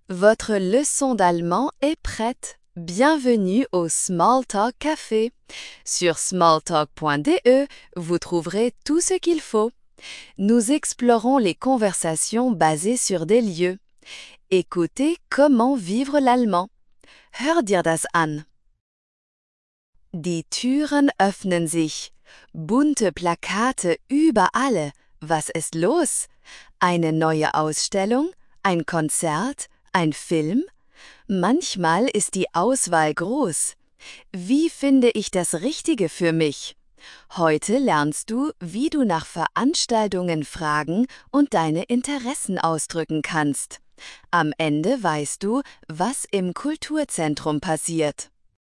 Votre leçon d'allemand est prête. Bienvenue au Smalltalk Café. Sur smalltalk.de, vous trouverez tout ce qu'il faut. Nous explorons les conversations basées sur des lieux. Écoutez comment vivre l'allemand. Hör dir das an. Die Türen öffnen sich. Bunte Plakate überall. Was ist los? Eine neue Ausstellung? Ein Konzert? Ein Film? Manchmal ist die Auswahl groß. Wie finde ich das Richtige für mich? Heute lernst du, wie du nach Veranstaltungen fragen und deine Interessen ausdrücken kannst. Am Ende weißt du, was im Kulturzentrum passiert.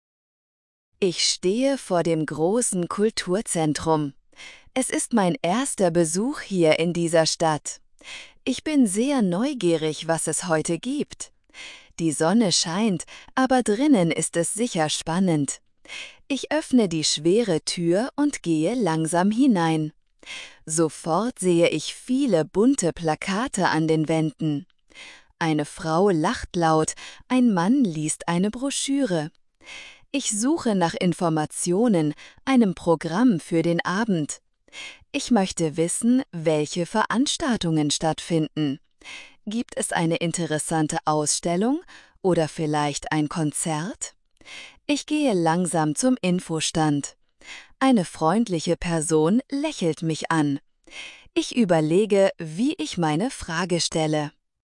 Ich stehe vor dem großen Kulturzentrum. Es ist mein erster Besuch hier in dieser Stadt. Ich bin sehr neugierig, was es heute gibt. Die Sonne scheint, aber drinnen ist es sicher spannend. Ich öffne die schwere Tür und gehe langsam hinein. Sofort sehe ich viele bunte Plakate an den Wänden. Eine Frau lacht laut, ein Mann liest eine Broschüre. Ich suche nach Informationen, einem Programm für den Abend. Ich möchte wissen, welche Veranstaltungen stattfinden. Gibt es eine interessante Ausstellung oder vielleicht ein Konzert? Ich gehe langsam zum Infostand. Eine freundliche Person lächelt mich an. Ich überlege, wie ich meine Frage stelle.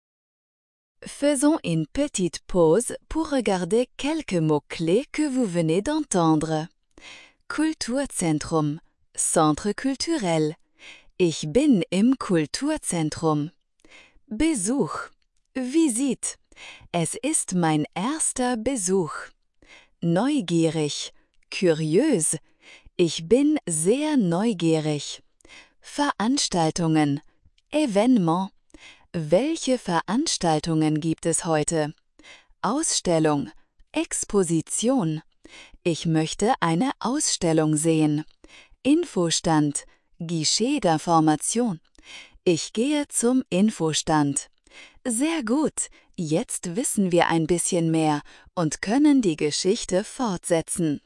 Faisons une petite pause pour regarder quelques mots-clés que vous venez d'entendre. Kulturzentrum, Centre culturel. Ich bin im Kulturzentrum. Besuch, Visite. Es ist mein erster Besuch. Neugierig, curieux. Ich bin sehr neugierig. Veranstaltungen, Événement. Welche Veranstaltungen gibt es heute? Ausstellung, Exposition. Ich möchte eine Ausstellung sehen. Infostand, Guichet d'information. Ich gehe zum Infostand. Sehr gut, jetzt wissen wir ein bisschen mehr und können die Geschichte fortsetzen.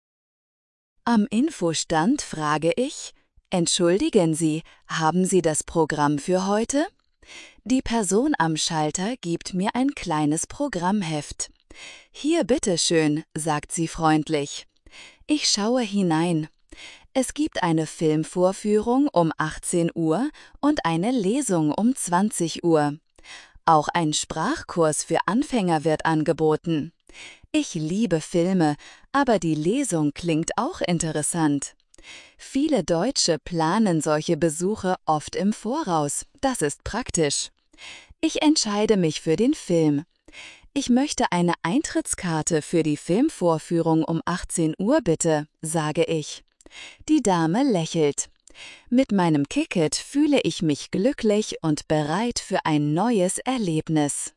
Am Infostand frage ich: Entschuldigen Sie, haben Sie das Programm für heute? Die Person am Schalter gibt mir ein kleines Programmheft. Hier bitteschön, sagt sie freundlich. Ich schaue hinein. Es gibt eine Filmvorführung um 18 Uhr und eine Lesung um 20 Uhr. Auch ein Sprachkurs für Anfänger wird angeboten. Ich liebe Filme, aber die Lesung klingt auch interessant. Viele Deutsche planen solche Besuche oft im Voraus. Das ist praktisch. Ich entscheide mich für den Film. Ich möchte eine Eintrittskarte für die Filmvorführung um 18 Uhr bitte, sage ich. Die Dame lächelt. Mit meinem Ticket fühle ich mich glücklich und bereit für ein neues Erlebnis.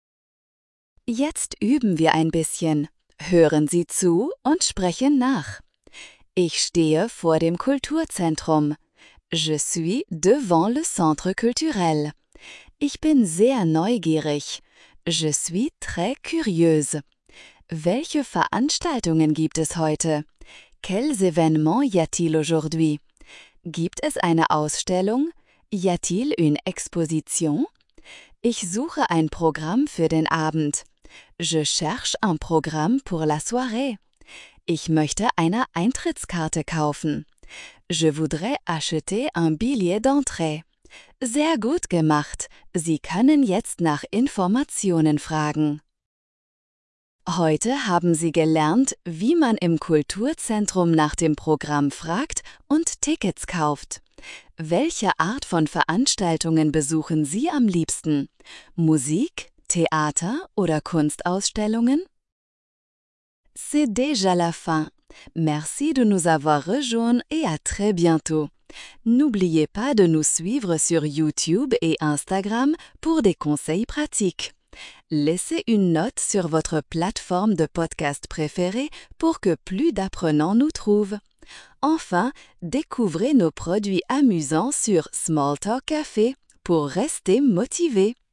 Jetzt üben wir ein bisschen. Hören Sie zu und sprechen nach. Ich stehe vor dem Kulturzentrum. Je suis devant le centre culturel. Ich bin sehr neugierig. Je suis très curieuse. Welche Veranstaltungen gibt es heute? Quels événements y a-t-il aujourd'hui? Gibt es eine Ausstellung? Y a-t-il une exposition? Ich suche ein Programm für den Abend. Je cherche un programme pour la soirée. Ich möchte eine Eintrittskarte kaufen. Je voudrais acheter un billet d'entrée. Sehr gut gemacht. Sie können jetzt nach Informationen fragen. Heute haben Sie gelernt, wie man im Kulturzentrum nach dem Programm fragt und Tickets kauft. Welche Art von Veranstaltungen besuchen Sie am liebsten? Musik, Theater oder Kunstausstellungen? C'est déjà la fin. Merci de nous avoir rejoints et à très bientôt. N'oubliez pas de nous suivre sur YouTube et Instagram pour des conseils pratiques. Laissez une note sur votre plateforme de podcast préférée pour que plus d'apprenants nous trouvent. Enfin, découvrez nos produits amusants sur Smalltalk Café pour rester motivé.